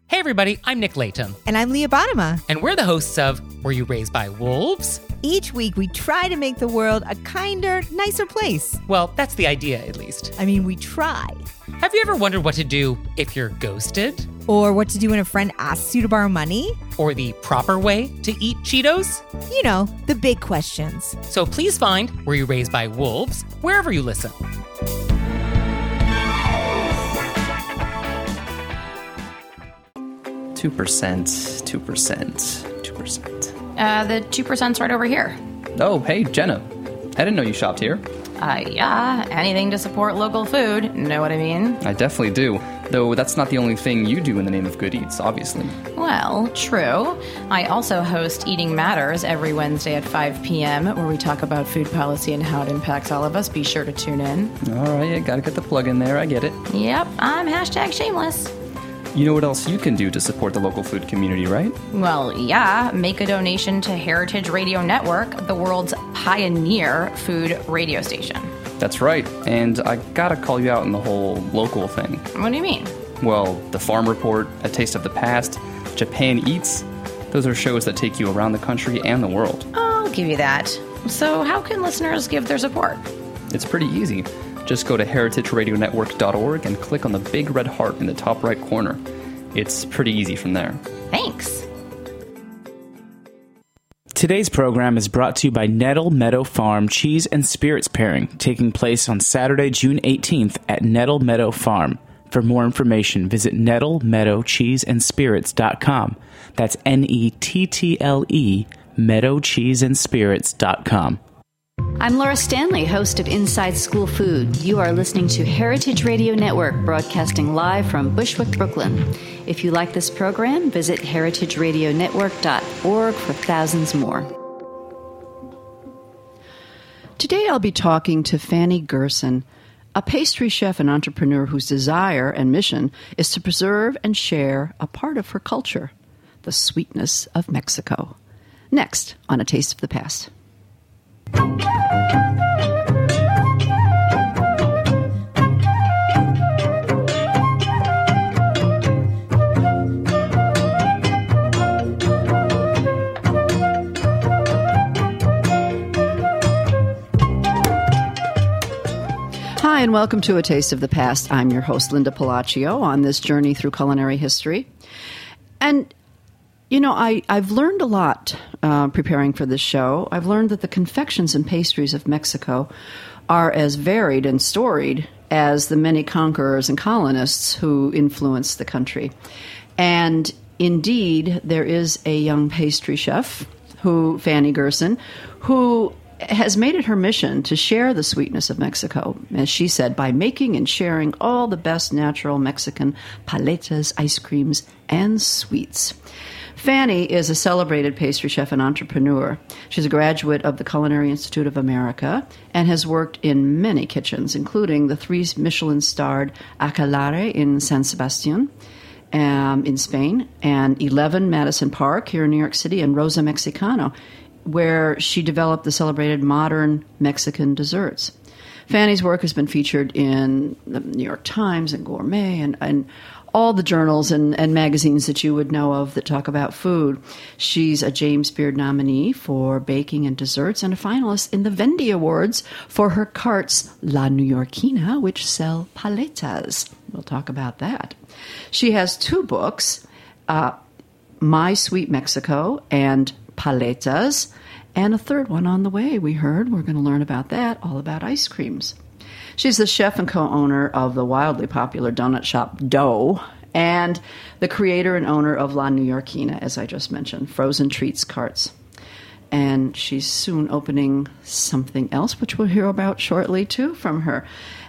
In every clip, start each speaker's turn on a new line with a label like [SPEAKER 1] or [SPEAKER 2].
[SPEAKER 1] Hey everybody, I'm Nick Layton.
[SPEAKER 2] And I'm Leah Bottima.
[SPEAKER 1] And we're the hosts of Were You Raised by Wolves?
[SPEAKER 2] Each week we try to make the world a kinder, nicer place.
[SPEAKER 1] Well, that's the idea, at least.
[SPEAKER 2] I mean, we try.
[SPEAKER 1] Have you ever wondered what to do if you're ghosted?
[SPEAKER 2] Or what to do when a friend asks you to borrow money?
[SPEAKER 1] Or the proper way to eat Cheetos?
[SPEAKER 2] You know, the big questions.
[SPEAKER 1] So please find Were You Raised by Wolves wherever you listen.
[SPEAKER 3] Two percent.
[SPEAKER 4] The 2%'s right over here.
[SPEAKER 3] Oh, hey, Jenna. I didn't know you shopped here.
[SPEAKER 4] Yeah, anything to support local food, know what I mean?
[SPEAKER 3] I definitely do. Though that's not the only thing you do in the name of Good Eats, obviously.
[SPEAKER 4] Well, true. I also host Eating Matters every Wednesday at 5 p.m., where we talk about food policy and how it impacts all of us. Be sure to tune in.
[SPEAKER 3] All right, you gotta get the plug in there, I get it.
[SPEAKER 4] Yep, I'm #shameless.
[SPEAKER 3] You know what else you can do to support the local food community, right?
[SPEAKER 4] Well, yeah, make a donation to Heritage Radio Network, the world's pioneer food radio station.
[SPEAKER 3] That's right, and I gotta call you out on the whole local thing.
[SPEAKER 4] What do you mean?
[SPEAKER 3] Well, the Farm Report, A Taste of the Past, Japan Eats, those are shows that take you around the country and the world.
[SPEAKER 4] I'll give you that. So how can listeners give their support?
[SPEAKER 3] It's pretty easy. Just go to heritageradionetwork.org and click on the big red heart in the top right corner. It's pretty easy from there.
[SPEAKER 4] Thanks.
[SPEAKER 5] Today's program is brought to you by Nettle Meadow Farm Cheese and Spirits Pairing, taking place on Saturday, June 18th at Nettle Meadow Farm. For more information, visit nettlemeadowcheeseandspirits.com. That's Nettle, meadowcheeseandspirits.com.
[SPEAKER 6] I'm Laura Stanley, host of Inside School Food. You are listening to Heritage Radio Network, broadcasting live from Bushwick, Brooklyn. If you like this program, visit heritageradionetwork.org for thousands more.
[SPEAKER 7] Today I'll be talking to Fanny Gerson, a pastry chef and entrepreneur whose desire and mission is to preserve and share a part of her culture, the sweetness of Mexico. Next on A Taste of the Past. Hi, and welcome to A Taste of the Past. I'm your host, Linda Palacio, on this journey through culinary history. And you know, I've learned a lot preparing for this show. I've learned that the confections and pastries of Mexico are as varied and storied as the many conquerors and colonists who influenced the country. And indeed, there is a young pastry chef, Fanny Gerson, who has made it her mission to share the sweetness of Mexico, as she said, by making and sharing all the best natural Mexican paletas, ice creams, and sweets. Fanny is a celebrated pastry chef and entrepreneur. She's a graduate of the Culinary Institute of America and has worked in many kitchens, including the 3 Michelin-starred Aquelarre in San Sebastian in Spain, and 11 Madison Park here in New York City, and Rosa Mexicano, where she developed the celebrated modern Mexican desserts. Fanny's work has been featured in the New York Times and Gourmet and all the journals and magazines that you would know of that talk about food. She's a James Beard nominee for baking and desserts and a finalist in the Vendy Awards for her carts La Neoyorquina, which sell paletas. We'll talk about that. She has 2 books, My Sweet Mexico and Paletas, and a 3rd one on the way, we heard. We're going to learn about that, all about ice creams. She's the chef and co-owner of the wildly popular donut shop Dough and the creator and owner of La Neoyorquina, as I just mentioned, frozen treats carts. And she's soon opening something else, which we'll hear about shortly, too, from her.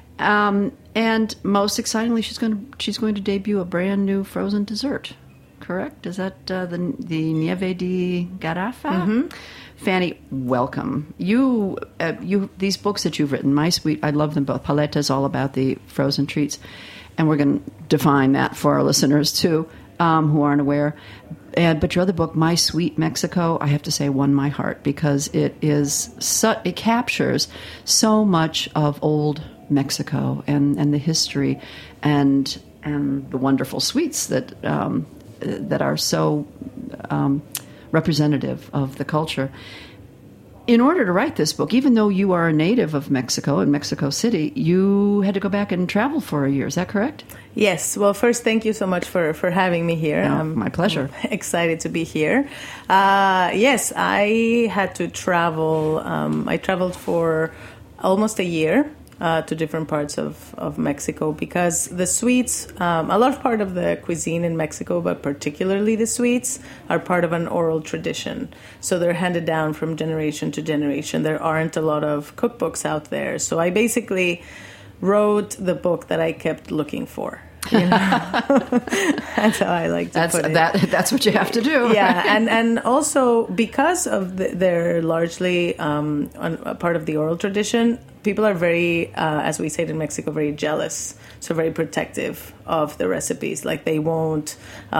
[SPEAKER 7] And most excitingly, she's going to debut a brand new frozen dessert. Correct? Is that the Nieve de Garrafa? Mm-hmm. Fanny, welcome. You these books that you've written, My Sweet, I love them both. Paleta is all about the frozen treats, and we're going to define that for our listeners too, who aren't aware. But your other book, My Sweet Mexico, I have to say, won my heart because it captures so much of old Mexico and the history and the wonderful sweets that that are so representative of the culture. In order to write this book, even though you are a native of Mexico, in Mexico City, you had to go back and travel for a year. Is that correct?
[SPEAKER 8] Yes. Well, first, thank you so much for having me here.
[SPEAKER 7] My pleasure.
[SPEAKER 8] I'm excited to be here. Yes, I had to travel. I traveled for almost a year to different parts of Mexico because the sweets, a lot of part of the cuisine in Mexico, but particularly the sweets, are part of an oral tradition. So they're handed down from generation to generation. There aren't a lot of cookbooks out there. So I basically wrote the book that I kept looking for. You know? That's how I like to put it.
[SPEAKER 7] That's what you have to do.
[SPEAKER 8] Yeah, and also because of they're largely a part of the oral tradition, people are very, as we say it in Mexico, very jealous. So very protective of the recipes. Like they won't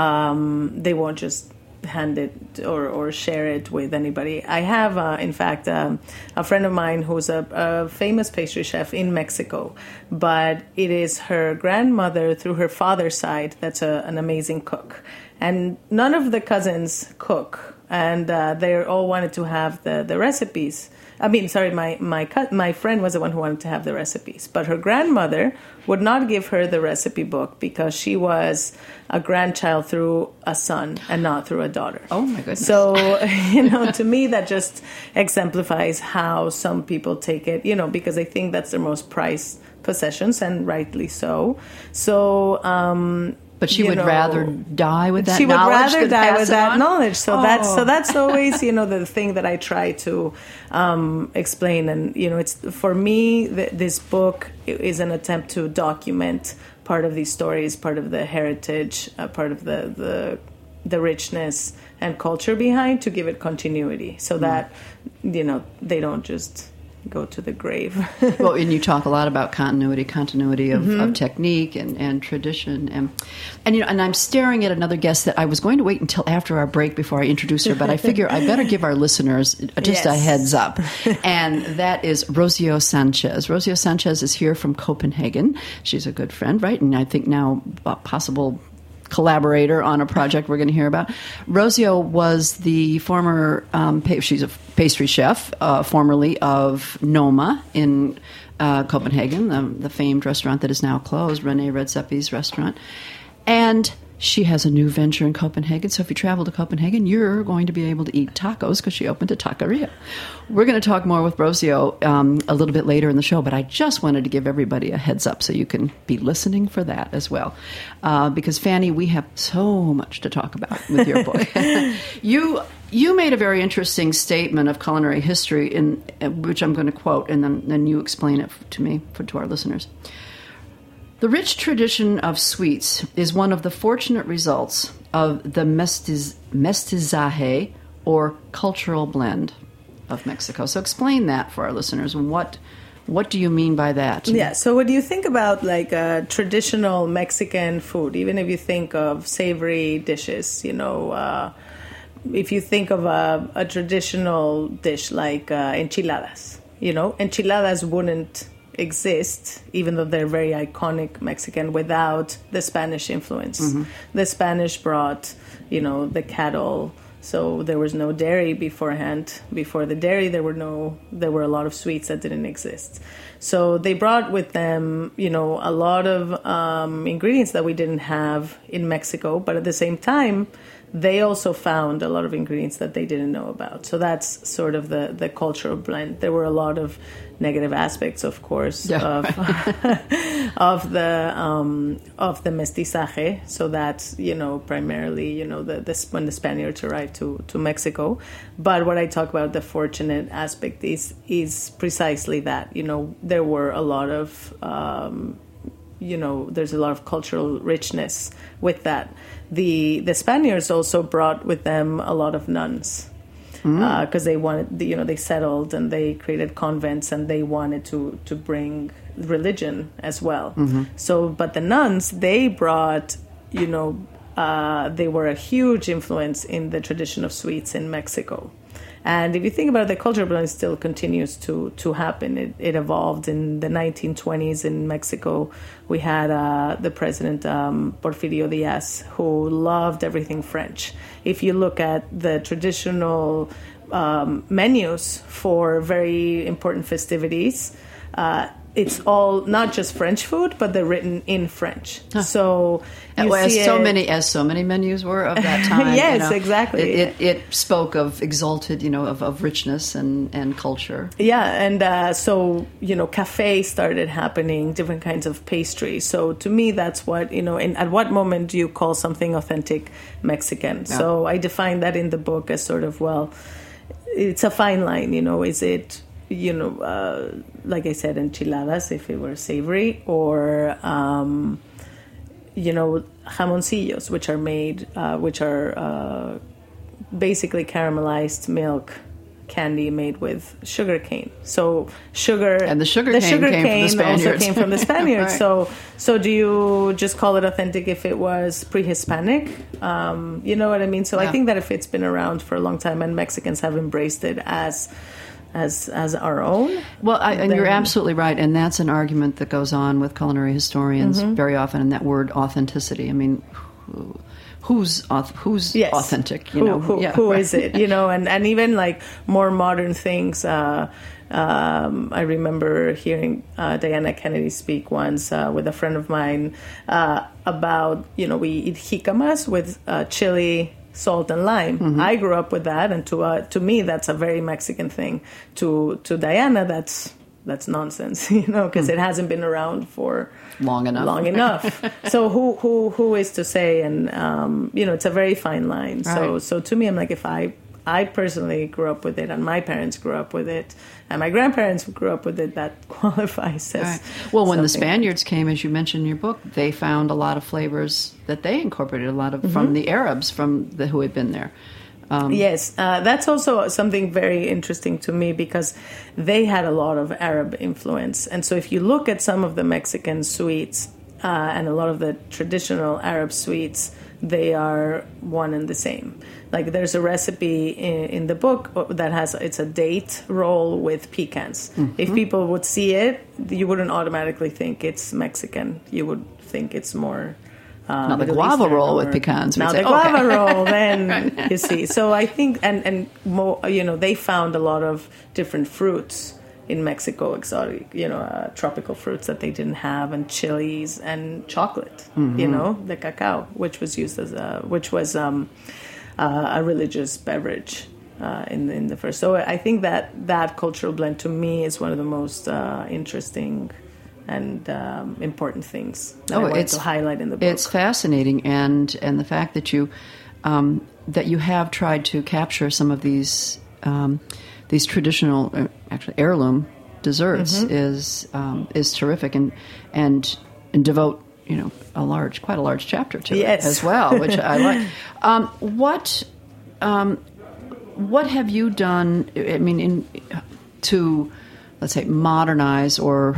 [SPEAKER 8] just hand it or share it with anybody. I have, in fact, a friend of mine who's a famous pastry chef in Mexico, but it is her grandmother through her father's side that's an amazing cook. And none of the cousins cook, and they all wanted to have the recipes. I mean, sorry, my friend was the one who wanted to have the recipes, but her grandmother would not give her the recipe book because she was a grandchild through a son and not through a daughter.
[SPEAKER 7] Oh, my goodness.
[SPEAKER 8] So, to me, that just exemplifies how some people take it, because I think that's their most prized possessions, and rightly so. So,
[SPEAKER 7] but she would rather die with that knowledge.
[SPEAKER 8] She would rather die with that
[SPEAKER 7] on?
[SPEAKER 8] knowledge. So that's always, the thing that I try to explain. And, it's for me, this book is an attempt to document part of these stories, part of the heritage, part of the richness and culture behind, to give it continuity so that, they don't just go to the grave.
[SPEAKER 7] Well, and you talk a lot about continuity of technique and tradition, and I'm staring at another guest that I was going to wait until after our break before I introduce her, but I figure I better give our listeners just a heads up, and that is Rocío Sanchez. Rocío Sanchez is here from Copenhagen. She's a good friend, right? And I think now a possible collaborator on a project we're going to hear about. Rocío was the former, she's a pastry chef, formerly of Noma in Copenhagen, the famed restaurant that is now closed, René Redzepi's restaurant. And she has a new venture in Copenhagen. So if you travel to Copenhagen, you're going to be able to eat tacos because she opened a taqueria. We're going to talk more with Rocío a little bit later in the show, but I just wanted to give everybody a heads up so you can be listening for that as well. Because, Fanny, we have so much to talk about with your book. You made a very interesting statement of culinary history, which I'm going to quote, and then you explain it to our listeners. The rich tradition of sweets is one of the fortunate results of the mestizaje, or cultural blend, of Mexico. So explain that for our listeners. What do you mean by that?
[SPEAKER 8] Yeah, so when you think about like traditional Mexican food, even if you think of savory dishes, if you think of a traditional dish like enchiladas, enchiladas wouldn't exist, even though they're very iconic Mexican, without the Spanish influence. Mm-hmm. The Spanish brought, the cattle, so there was no dairy beforehand. Before the dairy, there were a lot of sweets that didn't exist. So they brought with them, a lot of ingredients that we didn't have in Mexico, but at the same time, they also found a lot of ingredients that they didn't know about. So that's sort of the cultural blend. There were a lot of negative aspects, of course, of the mestizaje. So that's primarily when the Spaniards arrived to Mexico. But what I talk about, the fortunate aspect, is precisely that. There were a lot of there's a lot of cultural richness with that. The Spaniards also brought with them a lot of nuns because they wanted, they settled and they created convents and they wanted to bring religion as well. Mm-hmm. So, but the nuns, they brought, they were a huge influence in the tradition of sweets in Mexico. And if you think about it, the cultural blend still continues to happen. It evolved in the 1920s in Mexico. We had the president, Porfirio Diaz, who loved everything French. If you look at the traditional menus for very important festivities, it's all not just French food, but they're written in French. So
[SPEAKER 7] as so many menus were of that time.
[SPEAKER 8] Yes, exactly.
[SPEAKER 7] It spoke of exalted, of richness and culture.
[SPEAKER 8] Yeah, and so cafe started happening, different kinds of pastries. So to me, that's what and at what moment do you call something authentic Mexican? Yeah. So I define that in the book as sort of it's a fine line. Is it like I said, enchiladas if it were savory, or jamoncillos, which are basically caramelized milk candy made with sugar cane. So sugar,
[SPEAKER 7] and the sugar cane
[SPEAKER 8] also came from the Spaniards.
[SPEAKER 7] Right.
[SPEAKER 8] So do you just call it authentic if it was pre-Hispanic? You know what I mean? So yeah. I think that if it's been around for a long time and Mexicans have embraced it as our own.
[SPEAKER 7] Well, and you're absolutely right, and that's an argument that goes on with culinary historians very often, and that word authenticity. I mean, who's
[SPEAKER 8] yes.
[SPEAKER 7] authentic?
[SPEAKER 8] Who is it? And even like more modern things. I remember hearing Diana Kennedy speak once with a friend of mine about we eat jicamas with chili, salt and lime. Mm-hmm. I grew up with that, and to me that's a very Mexican thing. To Diana, that's nonsense, because it hasn't been around for
[SPEAKER 7] long enough.
[SPEAKER 8] So who is to say? And it's a very fine line. Right. So to me, I'm like, if I personally grew up with it, and my parents grew up with it, and my grandparents grew up with it, that qualifies as
[SPEAKER 7] right. Well, when the Spaniards came, as you mentioned in your book, they found a lot of flavors that they incorporated, a lot of from the Arabs, who had been there.
[SPEAKER 8] Yes, that's also something very interesting to me, because they had a lot of Arab influence. And so if you look at some of the Mexican sweets and a lot of the traditional Arab sweets, they are one and the same. Like there's a recipe in the book that it's a date roll with pecans. Mm-hmm. If people would see it, you wouldn't automatically think it's Mexican. You would think it's more
[SPEAKER 7] not the guava roll with pecans.
[SPEAKER 8] Now the guava roll, then right. You see. So I think, and more, they found a lot of different fruits in Mexico, exotic, tropical fruits that they didn't have, and chilies and chocolate. Mm-hmm. The cacao, which was used as a religious beverage in the first. So I think that cultural blend to me is one of the most interesting and important things that I wanted to highlight in the book.
[SPEAKER 7] It's fascinating, and the fact that you have tried to capture some of these traditional, actually heirloom desserts is terrific, and devote quite a large chapter to it as well, which I like. What have you done? I mean, to let's say modernize or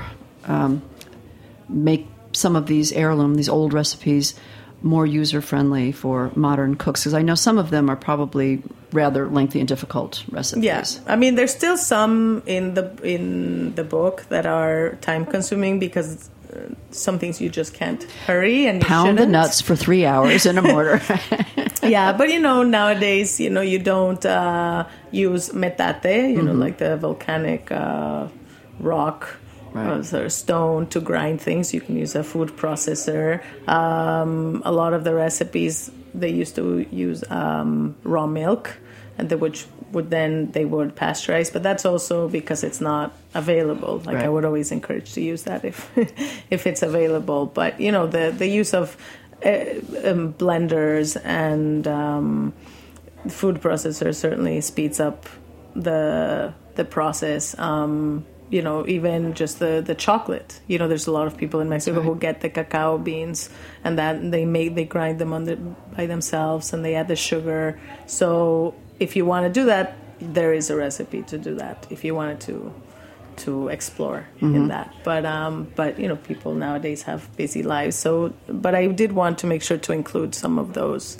[SPEAKER 7] make some of these these old recipes more user-friendly for modern cooks? Because I know some of them are probably rather lengthy and difficult recipes.
[SPEAKER 8] Yeah, I mean, there's still some in the book that are time-consuming, because some things you just can't hurry, and you
[SPEAKER 7] pound the nuts for 3 hours in a mortar.
[SPEAKER 8] Yeah, but nowadays, you don't use metate, like the volcanic rock. Right. Or stone to grind things. You can use a food processor. A lot of the recipes, they used to use raw milk, and they would pasteurize. But that's also because it's not available. Like right. I would always encourage to use that if it's available. But the use of blenders and food processors certainly speeds up the process. Even just the chocolate. There's a lot of people in Mexico who get the cacao beans, and that they grind them by themselves, and they add the sugar. So if you want to do that, there is a recipe to do that if you wanted to explore in that. But people nowadays have busy lives. So, but I did want to make sure to include some of those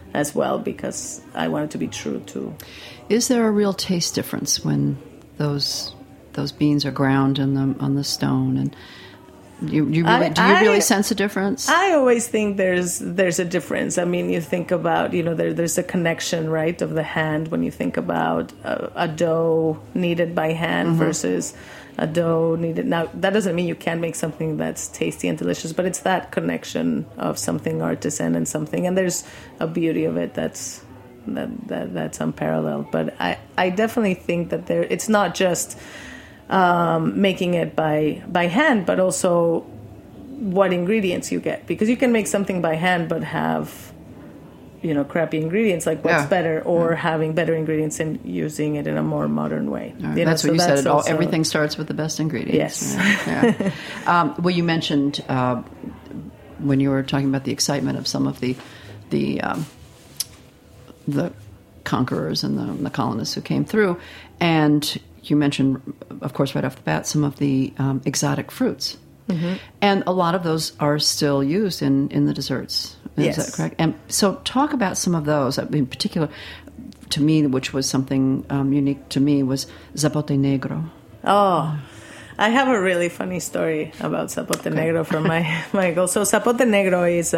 [SPEAKER 8] as well, because I wanted to be true to.
[SPEAKER 7] Is there a real taste difference when those beans are ground on the stone? And do you really sense a difference?
[SPEAKER 8] I always think there's a difference. I mean, you think about, there's a connection, right, of the hand when you think about a dough kneaded by hand versus a dough needed. Now, that doesn't mean you can't make something that's tasty and delicious, but it's that connection of something artisan and something, and there's a beauty of it that's unparalleled. But I definitely think that it's not just making it by hand, but also what ingredients you get, because you can make something by hand but have crappy ingredients. Like, what's better, or having better ingredients and using it in a more modern way.
[SPEAKER 7] Right. That's what you said. Everything starts with the best ingredients.
[SPEAKER 8] Yes.
[SPEAKER 7] Yeah. Well, you mentioned when you were talking about the excitement of some of the conquerors and the colonists who came through, and you mentioned, of course, right off the bat, some of the exotic fruits. Mm-hmm. And a lot of those are still used in the desserts. Is that correct? And so talk about some of those. In particular, to me, which was something unique to me, was zapote negro.
[SPEAKER 8] Oh, I have a really funny story about zapote negro from my goal. So zapote negro is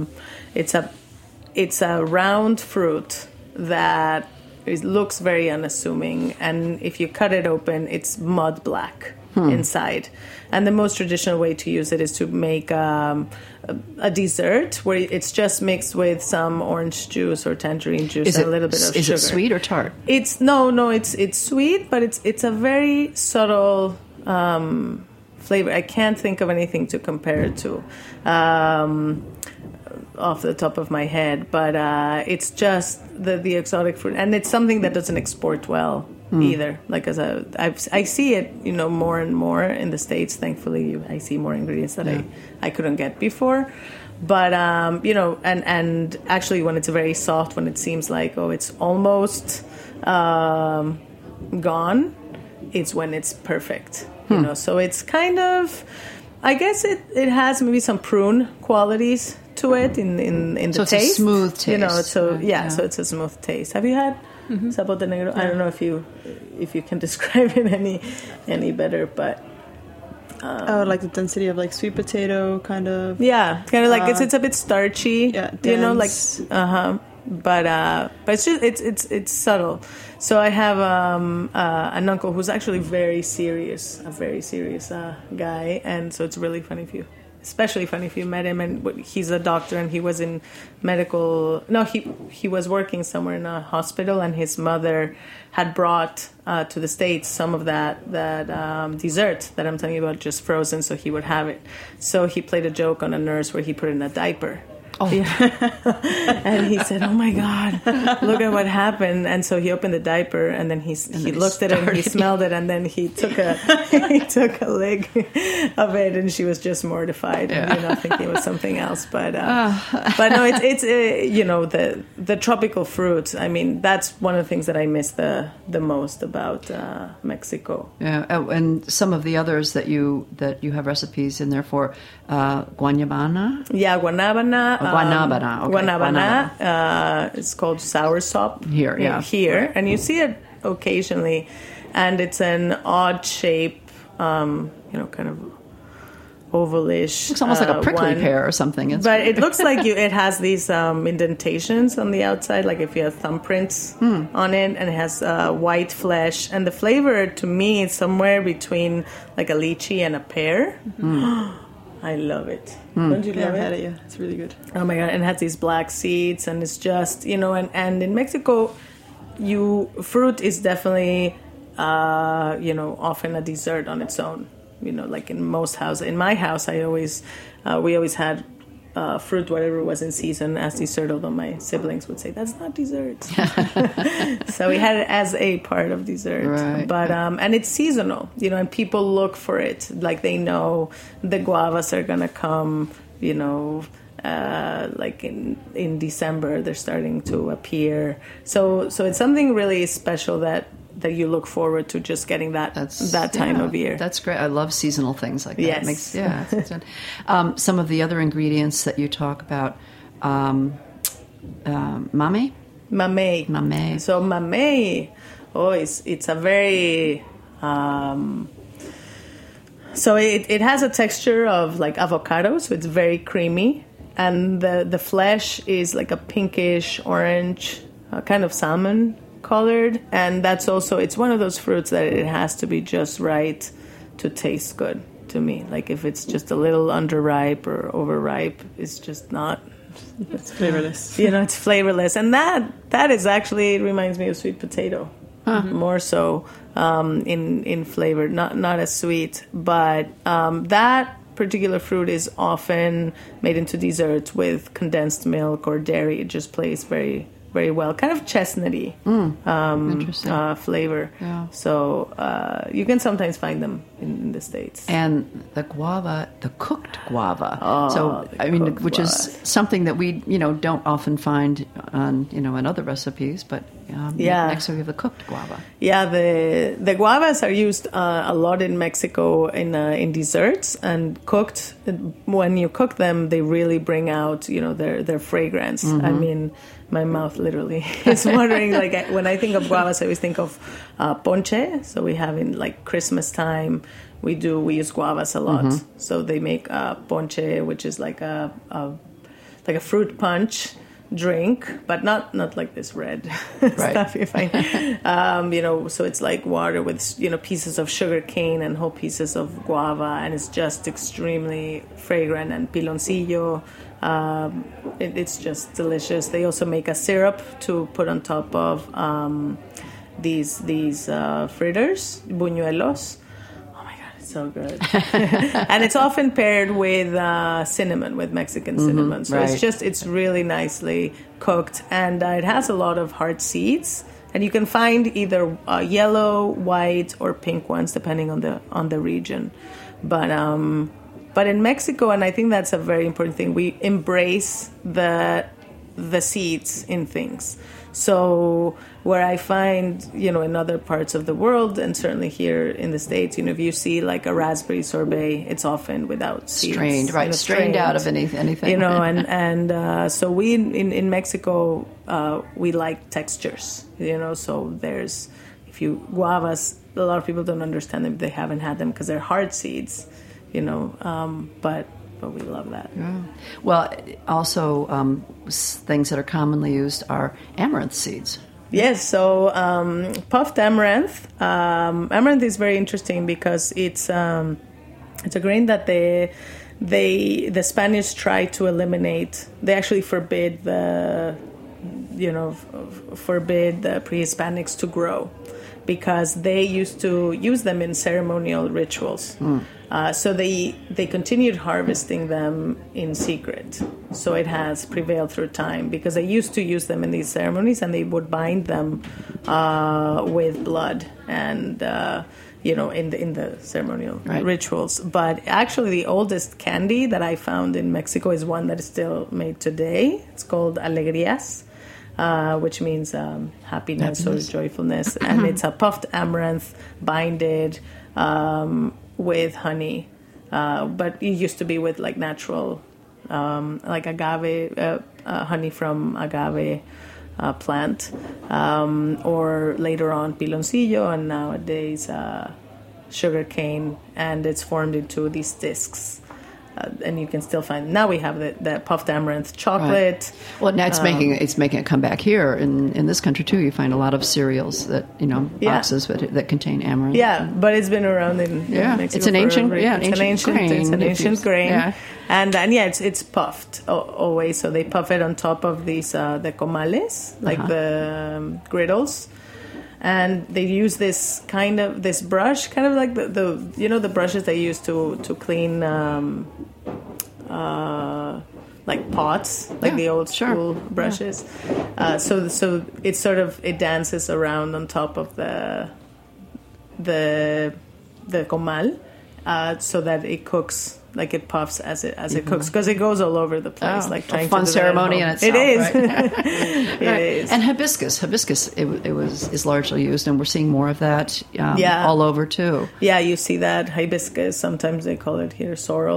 [SPEAKER 8] it's a round fruit that looks very unassuming, and if you cut it open, it's mud black inside. And the most traditional way to use it is to make a dessert where it's just mixed with some orange juice or tangerine juice and a little bit of sugar.
[SPEAKER 7] Is it sweet or tart?
[SPEAKER 8] It's sweet, but it's a very subtle flavor. I can't think of anything to compare it to off the top of my head, but it's just the exotic fruit, and it's something that doesn't export well either. Like I see it, more and more in the States. Thankfully, I see more ingredients that I couldn't get before. But and actually, when it's very soft, when it seems like it's almost gone, it's when it's perfect. So it's kind of, I guess it has maybe some prune qualities to it in the taste.
[SPEAKER 7] So it's a smooth taste.
[SPEAKER 8] So it's a smooth taste. Have you had zapote negro? Yeah. I don't know if you can describe it any better, but
[SPEAKER 9] like the density of like sweet potato kind of.
[SPEAKER 8] Yeah, kind of like it's a bit starchy.
[SPEAKER 9] Yeah, dense.
[SPEAKER 8] But it's just it's subtle. So I have an uncle who's actually a very serious guy, and so it's really funny especially funny if you met him. And he's a doctor, and he was in medical. No, he was working somewhere in a hospital, and his mother had brought to the States some of that dessert that I'm telling you about, just frozen, so he would have it. So he played a joke on a nurse where he put it in a diaper.
[SPEAKER 7] Oh.
[SPEAKER 8] Yeah. And he said, "Oh my God, look at what happened!" And so he opened the diaper, and then he looked at it, and he smelled it, and then he took a lick of it, and she was just mortified, thinking it was something else. But no, it's the tropical fruits. I mean, that's one of the things that I miss the most about Mexico.
[SPEAKER 7] Yeah, and some of the others that you have recipes in there for guanabana.
[SPEAKER 8] Yeah, guanabana.
[SPEAKER 7] Guanabana. Okay.
[SPEAKER 8] Guanabana. It's called soursop
[SPEAKER 7] here,
[SPEAKER 8] right. And you see it occasionally, and it's an odd shape, kind of ovalish.
[SPEAKER 7] Looks almost like a prickly pear or something.
[SPEAKER 8] But it looks like it has these indentations on the outside, like if you have thumbprints on it, and it has white flesh. And the flavor, to me, is somewhere between like a lychee and a pear. I love it. Don't you love it?
[SPEAKER 9] I've had it, yeah. It's really good.
[SPEAKER 8] Oh my God. And it has these black seeds, and it's just, and in Mexico, fruit is definitely, often a dessert on its own. Like in most houses. In my house, we always had fruit, whatever was in season, as dessert, although my siblings would say, that's not dessert. So we had it as a part of dessert.
[SPEAKER 7] Right.
[SPEAKER 8] But, and it's seasonal, and people look for it. Like they know the guavas are going to come, like in December, they're starting to appear. So it's something really special that you look forward to, just getting that time of year.
[SPEAKER 7] That's great. I love seasonal things like that.
[SPEAKER 8] Yes.
[SPEAKER 7] Some of the other ingredients that you talk about, mamey?
[SPEAKER 8] Mamey.
[SPEAKER 7] Mamey.
[SPEAKER 8] So mamey, it's a very so it has a texture of like avocado, so it's very creamy, and the flesh is like a pinkish orange, kind of salmon colored, and that's also, it's one of those fruits that it has to be just right to taste good to me. Like if it's just a little underripe or overripe, it's just not.
[SPEAKER 9] It's flavorless.
[SPEAKER 8] It's flavorless, and that is actually, it reminds me of sweet potato, more so in flavor, not as sweet, but that particular fruit is often made into desserts with condensed milk or dairy. It just plays very, very well, kind of chestnutty flavor.
[SPEAKER 7] Yeah.
[SPEAKER 8] So you can sometimes find them in the States.
[SPEAKER 7] And the guava, the cooked guava. Which
[SPEAKER 8] guava.
[SPEAKER 7] is something that we, don't often find on, in other recipes, but next we have the cooked guava.
[SPEAKER 8] Yeah, the guavas are used a lot in Mexico in desserts, and cooked. When you cook them, they really bring out, their fragrance.
[SPEAKER 7] Mm-hmm.
[SPEAKER 8] I mean, my mouth literally is watering. Like when I think of guavas, I always think of ponche. So we have in like Christmas time, we use guavas a lot.
[SPEAKER 7] Mm-hmm.
[SPEAKER 8] So they make ponche, which is like a fruit punch drink, but not like this red stuff you find. So it's like water with pieces of sugar cane and whole pieces of guava, and it's just extremely fragrant, and piloncillo. It's just delicious. They also make a syrup to put on top of these fritters, buñuelos. Oh my god, it's so good! And it's often paired with cinnamon, with Mexican cinnamon. So it's really nicely cooked, and it has a lot of hard seeds. And you can find either yellow, white, or pink ones depending on the region. But in Mexico, and I think that's a very important thing, we embrace the seeds in things. So where I find, in other parts of the world, and certainly here in the States, if you see like a raspberry sorbet, it's often without seeds.
[SPEAKER 7] Strained out of anything.
[SPEAKER 8] So we in Mexico, we like textures, so there's, guavas, a lot of people don't understand them, they haven't had them because they're hard seeds. But we love that.
[SPEAKER 7] Yeah. Well, also things that are commonly used are amaranth seeds.
[SPEAKER 8] Yes, so puffed amaranth. Amaranth is very interesting because it's a grain that the Spanish tried to eliminate. They actually forbid the pre-Hispanics to grow, because they used to use them in ceremonial rituals. So they continued harvesting them in secret. So it has prevailed through time, because they used to use them in these ceremonies, and they would bind them with blood and in the ceremonial rituals. But actually, the oldest candy that I found in Mexico is one that is still made today. It's called alegrías. Which means happiness or joyfulness. And it's a puffed amaranth binded with honey. But it used to be with like natural, like agave, honey from agave plant. Or later on piloncillo, and nowadays sugar cane. And it's formed into these discs. And you can still find. Now we have the puffed amaranth chocolate.
[SPEAKER 7] Right. Well, now it's making a comeback here in this country too. You find a lot of cereals that boxes that contain amaranth.
[SPEAKER 8] Yeah, but it's been around in Mexico.
[SPEAKER 7] It's an ancient grain.
[SPEAKER 8] It's an ancient grain. Yeah. And it's puffed always. So they puff it on top of these the comales, like the griddles. And they use this brush, kind of like the brushes they use to clean like pots, like the old school brushes. So it's it dances around on top of the comal, so that it cooks. Like it puffs as it cooks, because it goes all over the place. Like trying
[SPEAKER 7] a fun
[SPEAKER 8] to do
[SPEAKER 7] ceremony in itself.
[SPEAKER 8] It is.
[SPEAKER 7] Right?
[SPEAKER 8] It is.
[SPEAKER 7] And hibiscus is largely used, and we're seeing more of that all over too.
[SPEAKER 8] Yeah, you see that hibiscus. Sometimes they call it here sorrel.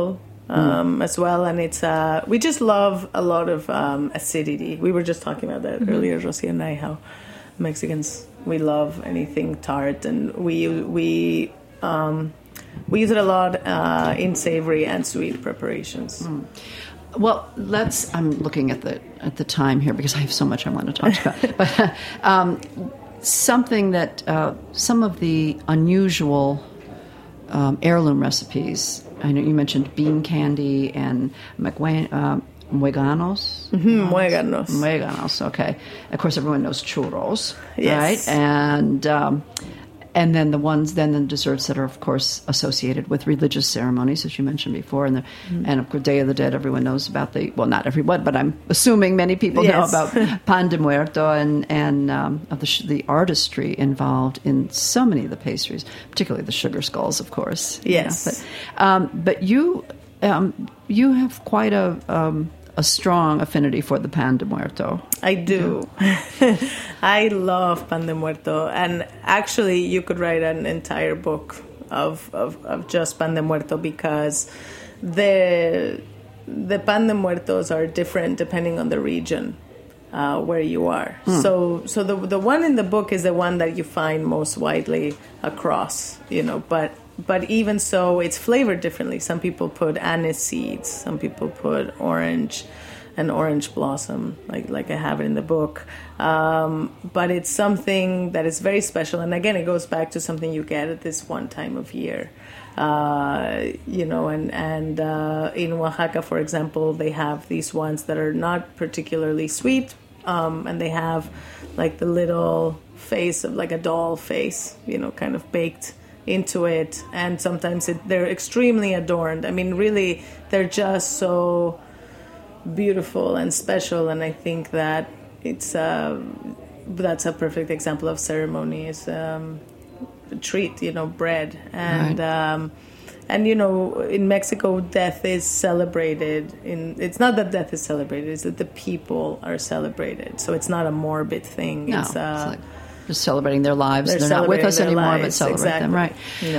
[SPEAKER 8] as well, and it's we just love a lot of acidity. We were just talking about that earlier, Rosie and I, how Mexicans, we love anything tart, and we use it a lot in savory and sweet preparations.
[SPEAKER 7] Well, I'm looking at the time here because I have so much I want to talk about. But something that some of the unusual heirloom recipes. I know you mentioned bean candy and mueganos.
[SPEAKER 8] Mueganos.
[SPEAKER 7] Mueganos. Okay. Of course, everyone knows churros,
[SPEAKER 8] yes.
[SPEAKER 7] right? And then the desserts that are, of course, associated with religious ceremonies, as you mentioned before, and of course, Day of the Dead. Everyone knows about not everyone, but I'm assuming many people know about Pan de Muerto and of the artistry involved in so many of the pastries, particularly the sugar skulls, of course.
[SPEAKER 8] Yes,
[SPEAKER 7] but you have quite a strong affinity for the Pan de Muerto.
[SPEAKER 8] I do. I love Pan de Muerto, and actually you could write an entire book of just Pan de Muerto, because the Pan de Muertos are different depending on the region where you are. So the one in the book is the one that you find most widely across, but even so, it's flavored differently. Some people put anise seeds. Some people put orange blossom, like I have it in the book. But it's something that is very special. And again, it goes back to something you get at this one time of year. And in Oaxaca, for example, they have these ones that are not particularly sweet. And they have like the little face of like a doll face, kind of baked into it, and sometimes they're extremely adorned. I mean, really, they're just so beautiful and special, and I think that that's a perfect example of ceremony. Is treat, bread, and
[SPEAKER 7] right.
[SPEAKER 8] And in Mexico, death is celebrated. It's not that death is celebrated; it's that the people are celebrated. So it's not a morbid thing.
[SPEAKER 7] No, it's like just celebrating their lives. They're not with us anymore, but celebrate them, right?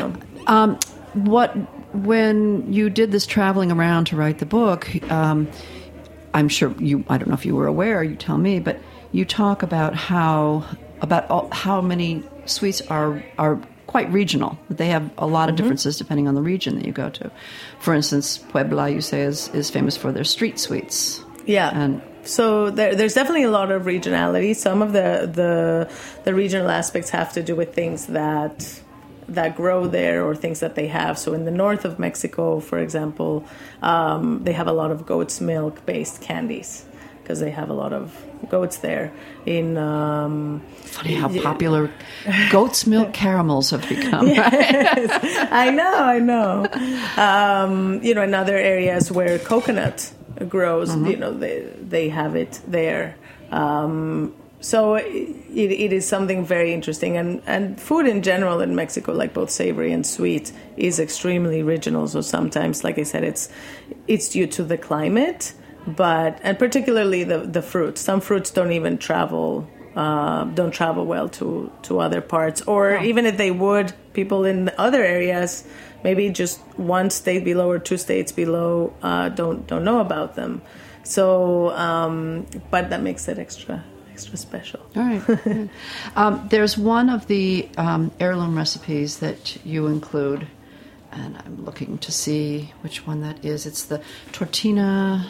[SPEAKER 7] When you did this traveling around to write the book, I'm sure I don't know if you were aware, you tell me, but you talk about how many sweets are quite regional. They have a lot of differences depending on the region that you go to. For instance, Puebla, you say, is famous for their street sweets.
[SPEAKER 8] Yeah.
[SPEAKER 7] And
[SPEAKER 8] so there's definitely a lot of regionality. Some of the regional aspects have to do with things that grow there or things that they have. So in the north of Mexico, for example, they have a lot of goat's milk-based candies because they have a lot of goats there.
[SPEAKER 7] Funny how popular goat's milk caramels have become.
[SPEAKER 8] Yes, I know. In other areas where coconut grows, they have it there. So it is something very interesting, and food in general in Mexico, like both savory and sweet, is extremely regional. So sometimes, like I said, it's due to the climate, and particularly the fruits. Some fruits don't even travel well to other parts, or even if they would, people in other areas, maybe just one state below or two states below, don't know about them. So, but that makes it extra special.
[SPEAKER 7] All right. There's one of the heirloom recipes that you include, and I'm looking to see which one that is. It's the tortilla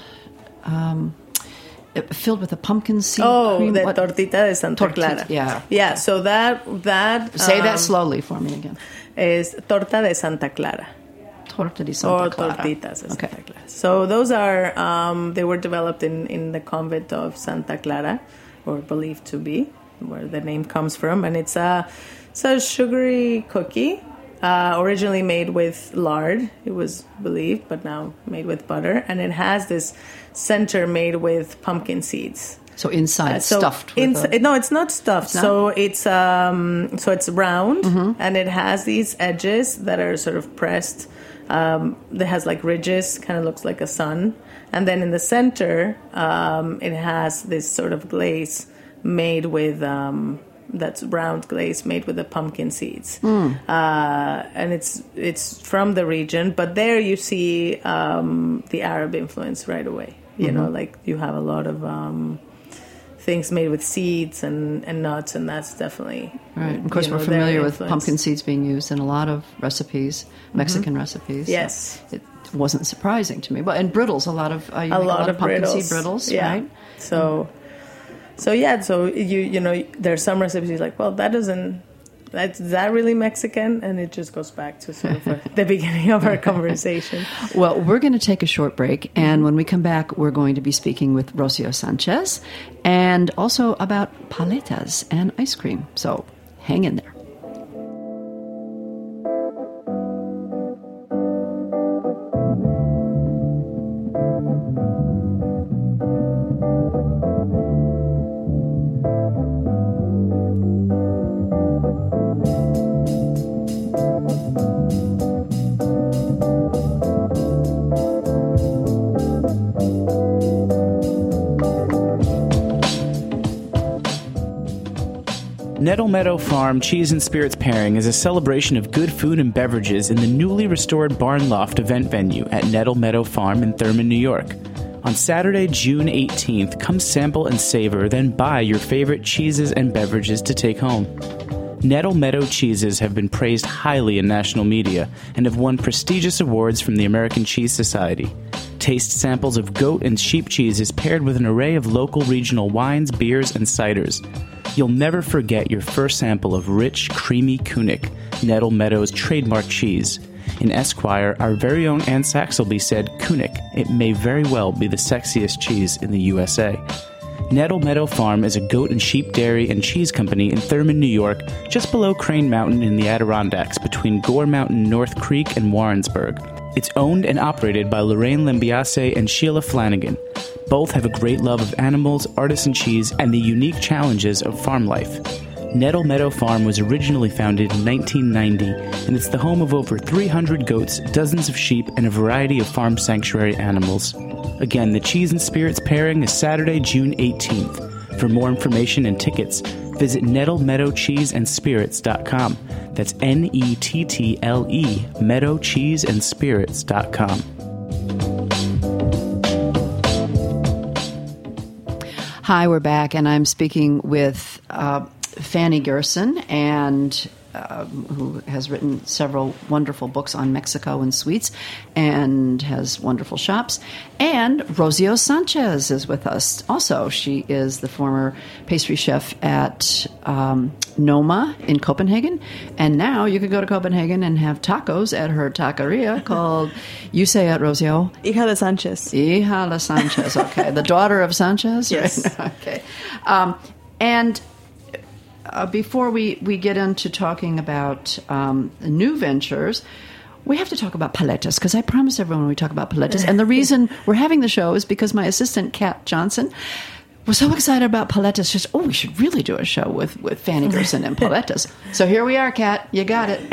[SPEAKER 7] filled with a pumpkin seed cream.
[SPEAKER 8] The tortita de Santa Clara. Yeah. So that
[SPEAKER 7] say that slowly for me again.
[SPEAKER 8] Is torta de Santa Clara.
[SPEAKER 7] Torta de Santa Clara.
[SPEAKER 8] Or tortitas de Santa Clara. So those are they were developed in the convent of Santa Clara, or believed to be, where the name comes from, and it's a sugary cookie, originally made with lard, it was believed, but now made with butter, and it has this center made with pumpkin seeds.
[SPEAKER 7] So inside stuffed.
[SPEAKER 8] No, it's not stuffed.
[SPEAKER 7] It's not?
[SPEAKER 8] So it's round, and it has these edges that are sort of pressed. It has like ridges, kind of looks like a sun. And then in the center, it has this sort of glaze made with that's round glaze made with the pumpkin seeds, and it's from the region. But there you see the Arab influence right away. You know, like you have a lot of things made with seeds and nuts, and that's definitely
[SPEAKER 7] right. Of course, we're familiar with pumpkin seeds being used in a lot of recipes, Mexican recipes.
[SPEAKER 8] Yes,
[SPEAKER 7] so it wasn't surprising to me. But and brittles, a lot of pumpkin seed brittles, right?
[SPEAKER 8] So you know, there's some recipes like, well, that's that really Mexican? And it just goes back to sort of the beginning of our conversation.
[SPEAKER 7] Well, we're going to take a short break, and when we come back, we're going to be speaking with Rocio Sanchez and also about paletas and ice cream. So hang in there.
[SPEAKER 5] Nettle Meadow Farm Cheese and Spirits Pairing is a celebration of good food and beverages in the newly restored Barn Loft event venue at Nettle Meadow Farm in Thurman, New York. On Saturday, June 18th, come sample and savor, then buy your favorite cheeses and beverages to take home. Nettle Meadow cheeses have been praised highly in national media and have won prestigious awards from the American Cheese Society. Taste samples of goat and sheep cheeses paired with an array of local regional wines, beers, and ciders. You'll never forget your first sample of rich, creamy Kunik, Nettle Meadow's trademark cheese. In Esquire, our very own Anne Saxelby said, Kunik, it may very well be the sexiest cheese in the USA. Nettle Meadow Farm is a goat and sheep dairy and cheese company in Thurman, New York, just below Crane Mountain in the Adirondacks between Gore Mountain, North Creek, and Warrensburg. It's owned and operated by Lorraine Lembiase and Sheila Flanagan. Both have a great love of animals, artisan cheese, and the unique challenges of farm life. Nettle Meadow Farm was originally founded in 1990, and it's the home of over 300 goats, dozens of sheep, and a variety of farm sanctuary animals. Again, the Cheese and Spirits Pairing is Saturday, June 18th. For more information and tickets, visit nettlemeadowcheeseandspirits.com. That's Nettle meadowcheeseandspirits.com.
[SPEAKER 7] Hi, we're back, and I'm speaking with Fanny Gerson, and who has written several wonderful books on Mexico and sweets, and has wonderful shops. And Rocio Sanchez is with us. Also, she is the former pastry chef at Noma in Copenhagen, and now you could go to Copenhagen and have tacos at her taqueria called, you say it, Rocio?
[SPEAKER 9] Hija de Sanchez.
[SPEAKER 7] Hija de Sanchez, okay. The daughter of Sanchez?
[SPEAKER 9] Yes.
[SPEAKER 7] Right? Okay. Before we get into talking about new ventures, we have to talk about paletas, because I promised everyone we talk about paletas. And the reason we're having the show is because my assistant, Kat Johnson, was so excited about paletas. She said, we should really do a show with Fanny Gerson and paletas. So here we are, Kat. You got it.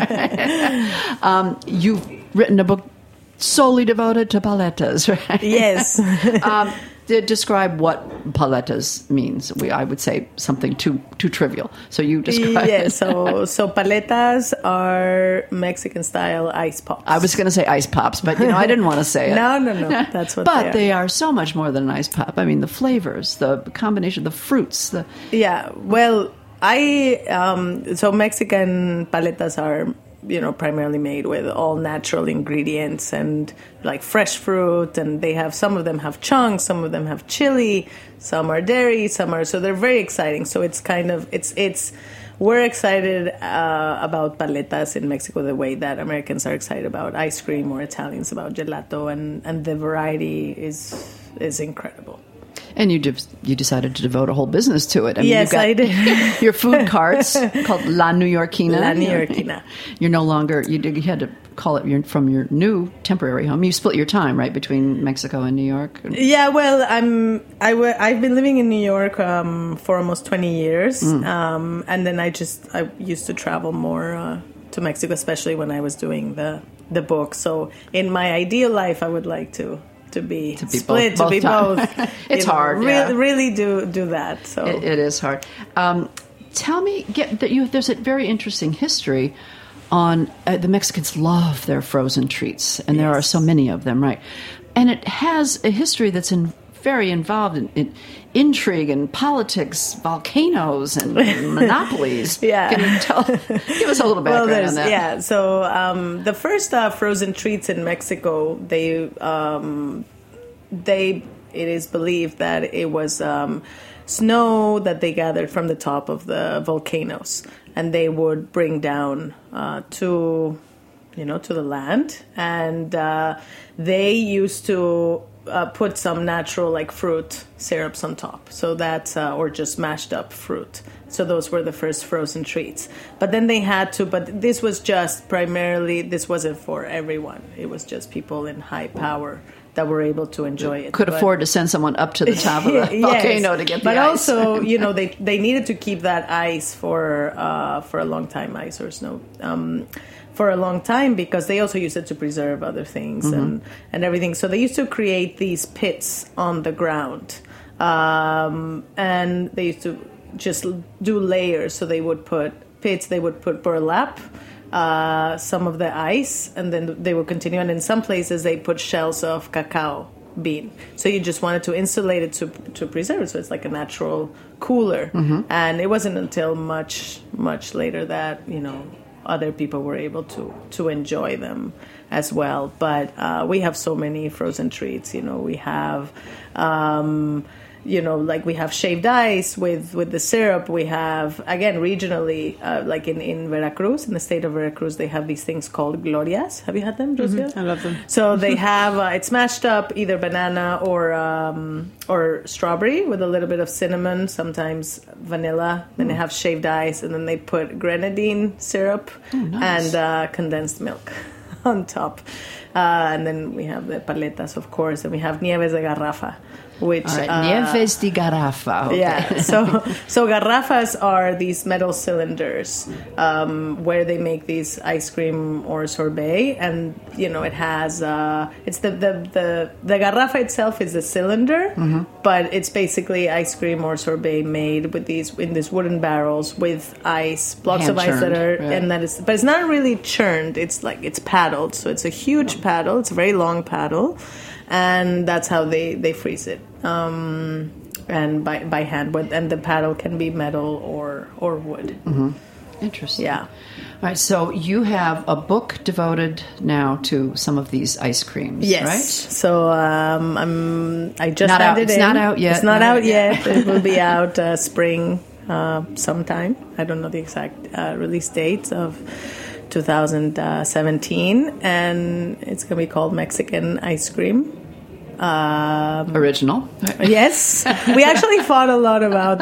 [SPEAKER 7] You've written a book solely devoted to paletas, right?
[SPEAKER 8] Yes.
[SPEAKER 7] Describe what paletas means. I would say something too trivial. So you describe
[SPEAKER 8] it.
[SPEAKER 7] It.
[SPEAKER 8] So paletas are Mexican-style ice pops.
[SPEAKER 7] I was going to say ice pops, but I didn't want to say it.
[SPEAKER 8] No. That's what
[SPEAKER 7] but they are so much more than an ice pop. I mean, the flavors, the combination, the fruits.
[SPEAKER 8] Yeah, well, so Mexican paletas are primarily made with all natural ingredients and like fresh fruit, and some of them have chunks, some of them have chili, some are dairy, so they're very exciting. So it's kind of, we're excited about paletas in Mexico the way that Americans are excited about ice cream or Italians about gelato, and the variety is incredible.
[SPEAKER 7] And you decided to devote a whole business to it.
[SPEAKER 8] Yes, I did.
[SPEAKER 7] Your food carts called La Neoyorquina.
[SPEAKER 8] La Neoyorquina.
[SPEAKER 7] You're no longer, you had to call it from your new temporary home. You split your time, right, between Mexico and New York?
[SPEAKER 8] Yeah, well, I've been living in New York for almost 20 years. And then I used to travel more to Mexico, especially when I was doing the book. So in my ideal life, I would like to be split, both.
[SPEAKER 7] It's hard.
[SPEAKER 8] Really do that. So
[SPEAKER 7] it is hard. tell me, there's a very interesting history on the Mexicans love their frozen treats, and there are so many of them, right? And it has a history that's very involved in intrigue and politics, volcanoes and monopolies.
[SPEAKER 8] Yeah.
[SPEAKER 7] Can you give us a little background on that?
[SPEAKER 8] Yeah, so the first frozen treats in Mexico, it is believed that it was snow that they gathered from the top of the volcanoes, and they would bring down to the land, and they used to put some natural like fruit syrups on top, so that's or just mashed up fruit. So those were the first frozen treats. But then they had to. But this was just primarily. This wasn't for everyone. It was just people in high power that were able to enjoy it.
[SPEAKER 7] Could afford to send someone up to the top of the volcano to get the ice.
[SPEAKER 8] But also, they needed to keep that ice for a long time, ice or snow. For a long time, because they also used it to preserve other things and everything. So they used to create these pits on the ground, and they used to just do layers. So they would put pits, they would put burlap, some of the ice, and then they would continue. And in some places, they put shells of cacao bean. So you just wanted to insulate it to preserve it. So it's like a natural cooler. And it wasn't until much, much later that, other people were able to enjoy them as well. But we have so many frozen treats. We have like we have shaved ice with the syrup. We have, again, regionally, like in Veracruz, in the state of Veracruz, they have these things called glorias. Have you had them, Josia?
[SPEAKER 9] I love them.
[SPEAKER 8] So they have, it's mashed up either banana or strawberry with a little bit of cinnamon, sometimes vanilla. Then they have shaved ice, and then they put grenadine syrup and condensed milk on top. And then we have the paletas, of course, and we have nieves de garrafa. Which
[SPEAKER 7] Nieves de Garrafa. Okay.
[SPEAKER 8] Yeah, so garrafas are these metal cylinders where they make these ice cream or sorbet, and it has it's the garrafa itself is a cylinder, but it's basically ice cream or sorbet made with in these wooden barrels with ice, blocks of ice that are but it's not really churned. It's like it's paddled, so it's a huge paddle. It's a very long paddle. And that's how they freeze it, and by hand. And the paddle can be metal or wood.
[SPEAKER 7] Interesting.
[SPEAKER 8] Yeah.
[SPEAKER 7] All right. So you have a book devoted now to some of these ice creams.
[SPEAKER 8] Yes.
[SPEAKER 7] Right.
[SPEAKER 8] So I just
[SPEAKER 7] handed it in. It's not out yet.
[SPEAKER 8] It's not out yet. It will be out spring sometime. I don't know the exact release date of 2017, and it's going to be called Mexican Ice Cream.
[SPEAKER 7] Original.
[SPEAKER 8] Yes. We actually fought a lot about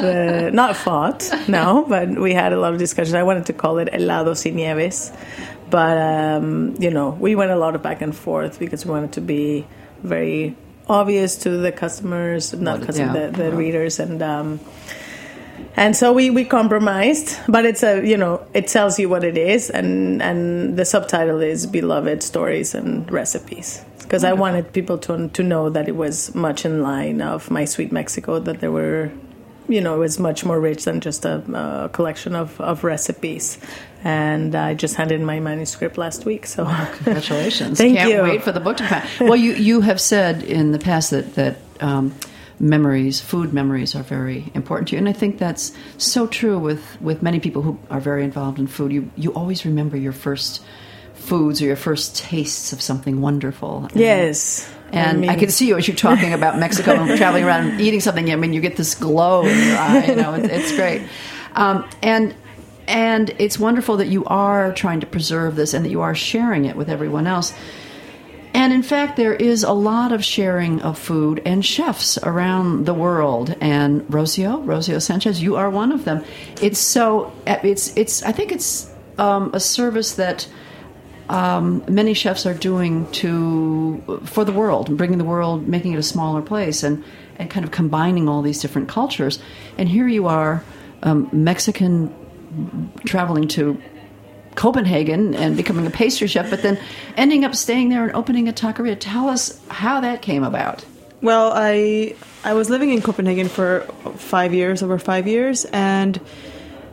[SPEAKER 8] but we had a lot of discussions. I wanted to call it Helados y Nieves, but, we went a lot of back and forth because we wanted to be very obvious to the customers, the readers, and so we compromised, but it's it tells you what it is, and the subtitle is Beloved Stories and Recipes, because I wanted people to know that it was much in line of My Sweet Mexico, that there were, it was much more rich than just a collection of recipes. And I just handed in my manuscript last week, so
[SPEAKER 7] congratulations!
[SPEAKER 8] Thank you.
[SPEAKER 7] Can't wait for the book to come. Well, you have said in the past that food memories are very important to you. And I think that's so true with many people who are very involved in food. You always remember your first foods or your first tastes of something wonderful.
[SPEAKER 8] Yes.
[SPEAKER 7] And I can see you as you're talking about Mexico and traveling around and eating something. You get this glow in your eye. It's great. And it's wonderful that you are trying to preserve this and that you are sharing it with everyone else. And in fact, there is a lot of sharing of food and chefs around the world. And Rocio Sanchez, you are one of them. I think it's a service that many chefs are doing for the world, bringing the world, making it a smaller place, and kind of combining all these different cultures. And here you are, Mexican, traveling to Copenhagen and becoming a pastry chef, but then ending up staying there and opening a taqueria. Tell us how that came about.
[SPEAKER 9] Well, I was living in Copenhagen for over 5 years, and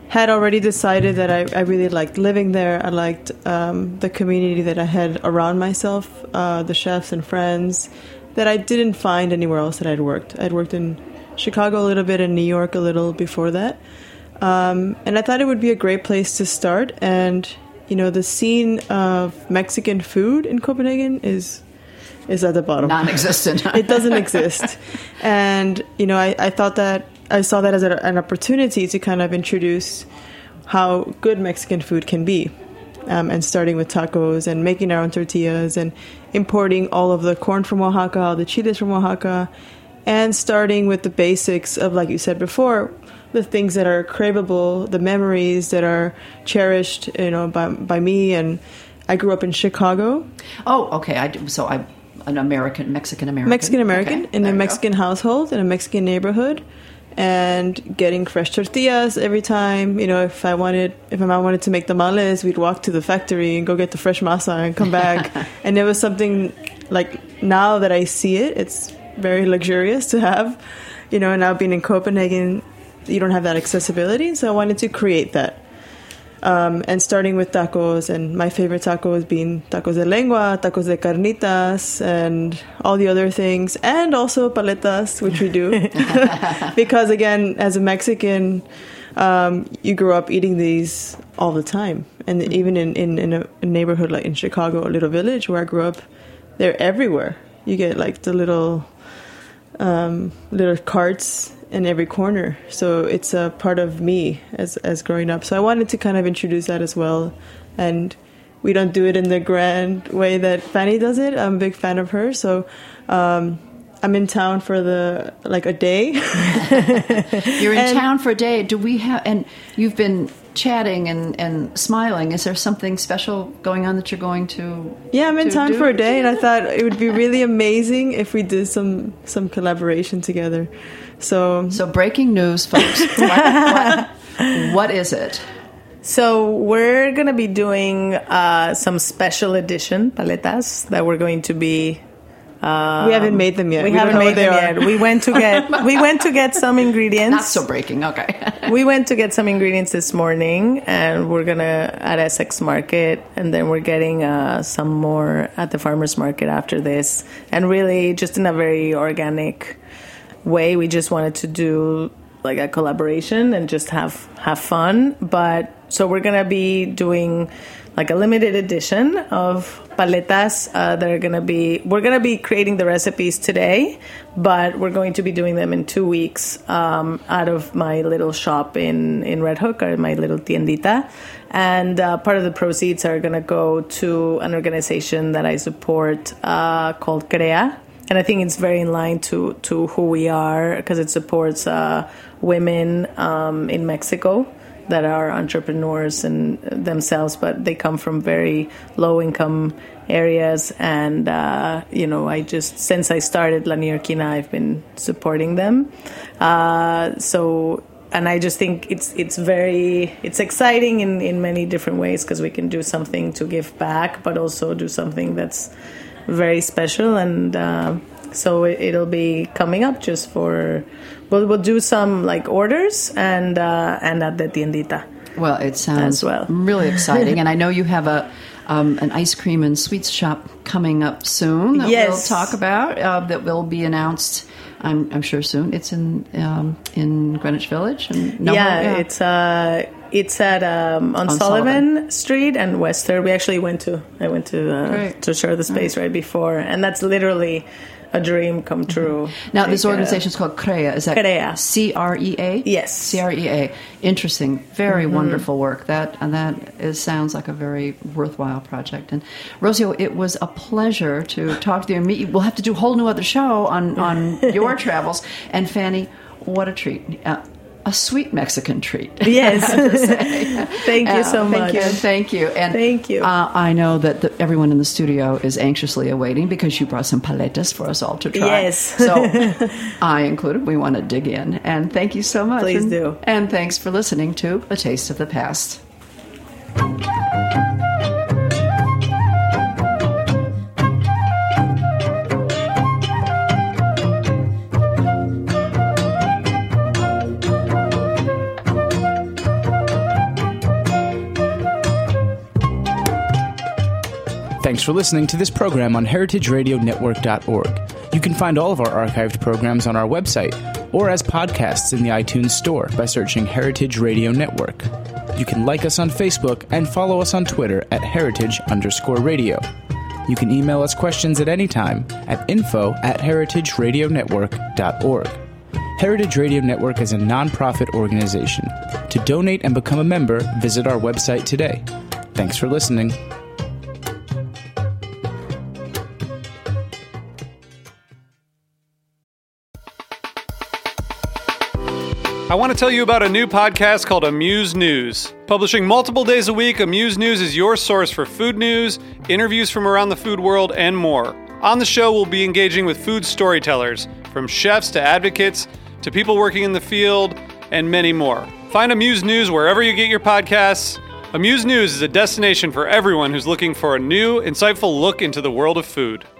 [SPEAKER 9] had already decided that I really liked living there. I liked the community that I had around myself, the chefs and friends that I didn't find anywhere else that I'd worked. I'd worked in Chicago a little bit and New York a little before that. And I thought it would be a great place to start. And, the scene of Mexican food in Copenhagen is at the bottom.
[SPEAKER 7] Non-existent.
[SPEAKER 9] It doesn't exist. And, I thought that I saw that as an opportunity to kind of introduce how good Mexican food can be. And starting with tacos and making our own tortillas and importing all of the corn from Oaxaca, all the chiles from Oaxaca, and starting with the basics of, like you said before, the things that are craveable, the memories that are cherished, by me. And I grew up in Chicago.
[SPEAKER 7] Oh, okay. An Mexican American
[SPEAKER 9] in a Mexican household in a Mexican neighborhood. And getting fresh tortillas every time. If my mom wanted to make tamales, we'd walk to the factory and go get the fresh masa and come back. And it was something like, now that I see it, it's very luxurious to have. Now being in Copenhagen, you don't have that accessibility. So I wanted to create that. And starting with tacos, and my favorite tacos being tacos de lengua, tacos de carnitas, and all the other things, and also paletas, which we do. Because again, as a Mexican, you grow up eating these all the time. And even in a neighborhood like in Chicago, a little village where I grew up, they're everywhere. You get like the little carts in every corner. So it's a part of me as growing up. So I wanted to kind of introduce that as well. And we don't do it in the grand way that Fanny does it. I'm a big fan of her. So I'm in town for a day.
[SPEAKER 7] You're in town for a day. Do we have, and you've been chatting and smiling. Is there something special going on that you're going to?
[SPEAKER 9] Yeah, I'm in town for a day, and I thought it would be really amazing if we did some collaboration together. So
[SPEAKER 7] breaking news, folks. What is it?
[SPEAKER 8] So we're going to be doing some special edition paletas that we're going to be.
[SPEAKER 9] We haven't made them yet.
[SPEAKER 8] We haven't made them yet. We went to get some ingredients.
[SPEAKER 7] Not so breaking. Okay.
[SPEAKER 8] We went to get some ingredients this morning, and we're gonna at Essex Market, and then we're getting some more at the farmers market after this. And really, just in a very organic way, we just wanted to do like a collaboration and just have fun. But so we're gonna be doing like a limited edition of paletas we're going to be creating the recipes today, but we're going to be doing them in 2 weeks out of my little shop in Red Hook, or my little tiendita. And part of the proceeds are going to go to an organization that I support called CREA. And I think it's very in line to who we are, because it supports women in Mexico that are entrepreneurs and themselves, but they come from very low income areas. And, since I started La Neoyorquina, I've been supporting them. And I just think it's exciting in many different ways, because we can do something to give back, but also do something that's very special. And so it'll be coming up just for... We'll do some like orders and at the tiendita.
[SPEAKER 7] Well, it sounds really exciting, and I know you have an ice cream and sweets shop coming up soon that we'll talk about. That will be announced, I'm sure soon. It's in Greenwich Village. And
[SPEAKER 8] it's at on Sullivan Street and West 3rd. We actually went to share the space right before, and that's literally a dream come true.
[SPEAKER 7] Now, this organization is called CREA. Is that
[SPEAKER 8] CREA?
[SPEAKER 7] C-R-E-A?
[SPEAKER 8] Yes.
[SPEAKER 7] CREA. Interesting. Very wonderful work. That sounds like a very worthwhile project. And Rocio, it was a pleasure to talk to you and meet you. We'll have to do a whole new other show on your travels. And Fanny, what a treat. A sweet Mexican treat.
[SPEAKER 8] Yes. Thank you so much.
[SPEAKER 7] Thank you. And
[SPEAKER 8] thank you.
[SPEAKER 7] I know that everyone in the studio is anxiously awaiting, because you brought some paletas for us all to try.
[SPEAKER 8] Yes.
[SPEAKER 7] So I included, we want to dig in. And thank you so much.
[SPEAKER 8] Please do.
[SPEAKER 7] And thanks for listening to A Taste of the Past.
[SPEAKER 5] Thanks for listening to this program on heritageradionetwork.org. You can find all of our archived programs on our website or as podcasts in the iTunes Store by searching Heritage Radio Network. You can like us on Facebook and follow us on Twitter at heritage_radio. You can email us questions at any time at info@heritageradionetwork.org. Heritage Radio Network is a non-profit organization. To donate and become a member, visit our website today. Thanks for listening.
[SPEAKER 10] I want to tell you about a new podcast called Amuse News. Publishing multiple days a week, Amuse News is your source for food news, interviews from around the food world, and more. On the show, we'll be engaging with food storytellers, from chefs to advocates to people working in the field, and many more. Find Amuse News wherever you get your podcasts. Amuse News is a destination for everyone who's looking for a new, insightful look into the world of food.